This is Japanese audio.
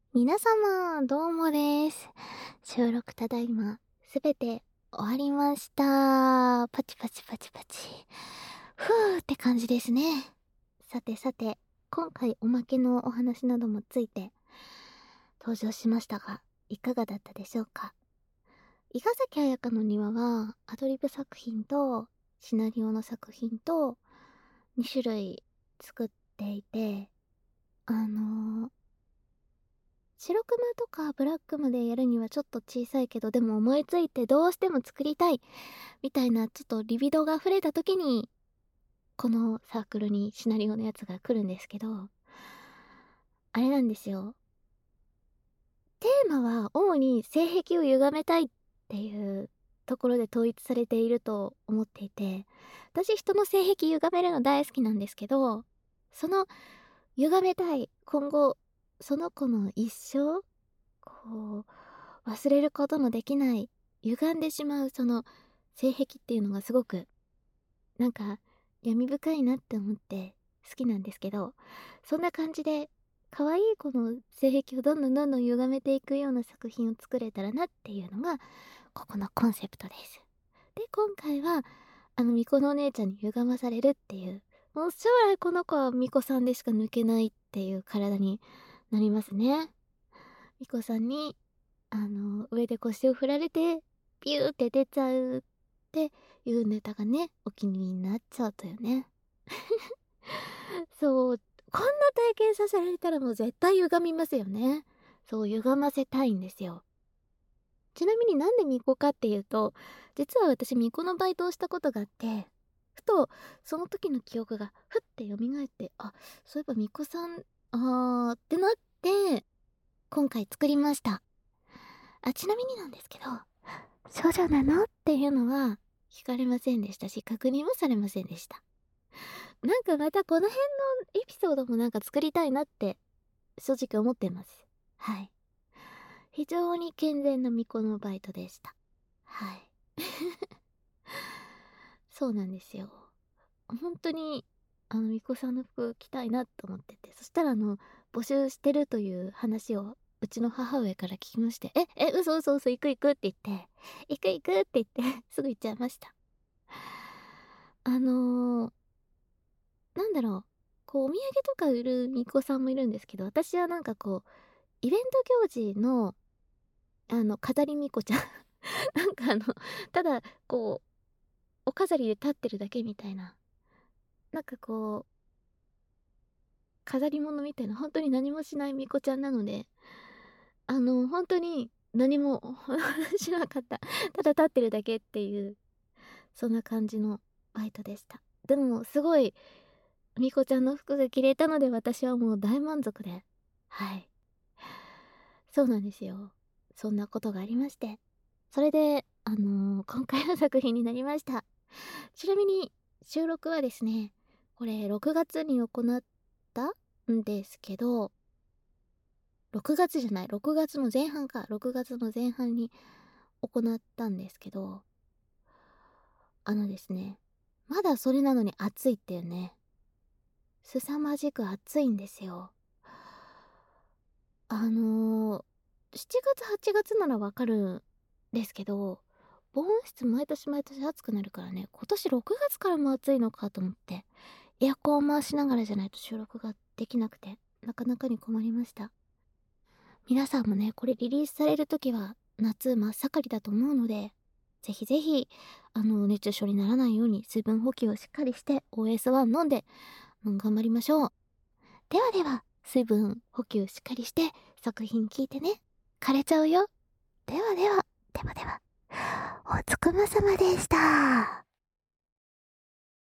皆様、どうもです。収録ただいま、すべて終わりました。パチパチパチパチ。ふーって感じですね。さてさて、今回おまけのお話などもついて登場しましたが、いかがだったでしょうか。伊賀崎彩香の庭は、アドリブ作品とシナリオの作品と2種類作っていて、白クマとかブラックマでやるにはちょっと小さいけど、でも思いついてどうしても作りたいみたいな、ちょっとリビドが溢れた時にこのサークルにシナリオのやつが来るんですけど、あれなんですよ。テーマは主に性癖を歪めたいっていうところで統一されていると思っていて、私人の性癖歪めるの大好きなんですけど、その歪めたい、今後その子の一生こう忘れることのできない、歪んでしまうその性癖っていうのがすごくなんか闇深いなって思って好きなんですけど、そんな感じで可愛い子の性癖をどんどんどんどん歪めていくような作品を作れたらなっていうのがここのコンセプトです。で、今回は巫女のお姉ちゃんに歪まされるっていう、もう将来この子は巫女さんでしか抜けないっていう体になりますね。巫女さんに上で腰を振られてピューって出ちゃうっていうネタがね、お気に入りになっちゃうというね。そう、こんな体験させられたらもう絶対歪みますよね。そう、歪ませたいんですよ。ちなみになんで巫女かっていうと、実は私巫女のバイトをしたことがあって、ふとその時の記憶がふって蘇って、あ、そういえば巫女さん、ってなって、今回作りました。ちなみになんですけど、少女なのっていうのは聞かれませんでしたし、確認もされませんでした。なんかまたこの辺のエピソードもなんか作りたいなって正直思ってます。はい。非常に健全な巫女のバイトでした。はい。そうなんですよ。本当に巫女さんの服着たいなと思ってて、そしたら募集してるという話をうちの母上から聞きまして、嘘嘘嘘、行く行くって言って、行く行くって言ってすぐ行っちゃいました。あのーなんだろう、こうお土産とか売る巫女さんもいるんですけど、私はなんかこうイベント行事の飾り巫女ちゃんなんかただこうお飾りで立ってるだけみたいな、なんかこう飾り物みたいな、本当に何もしない巫女ちゃんなので、本当に何もしなかった。ただ立ってるだけっていう、そんな感じのバイトでした。でもすごいみこちゃんの服が着れたので、私はもう大満足で。はい。そうなんですよ。そんなことがありまして。それで、今回の作品になりました。ちなみに、収録はですね、これ6月に行ったんですけど、6月じゃない、6月の前半か、6月の前半に行ったんですけど、ですね、まだそれなのに暑いっていうね、凄まじく暑いんですよ。7月8月ならわかるんですけど、防音室毎年毎年暑くなるからね、今年6月からも暑いのかと思って、エアコンを回しながらじゃないと収録ができなくて、なかなかに困りました。皆さんもね、これリリースされる時は夏真っ盛りだと思うので、ぜひぜひ、熱中症にならないように水分補給をしっかりして OS1 飲んで、頑張りましょう。ではでは、水分補給しっかりして作品聞いてね。枯れちゃうよ。ではでは、ではでは、おつくまさまでした。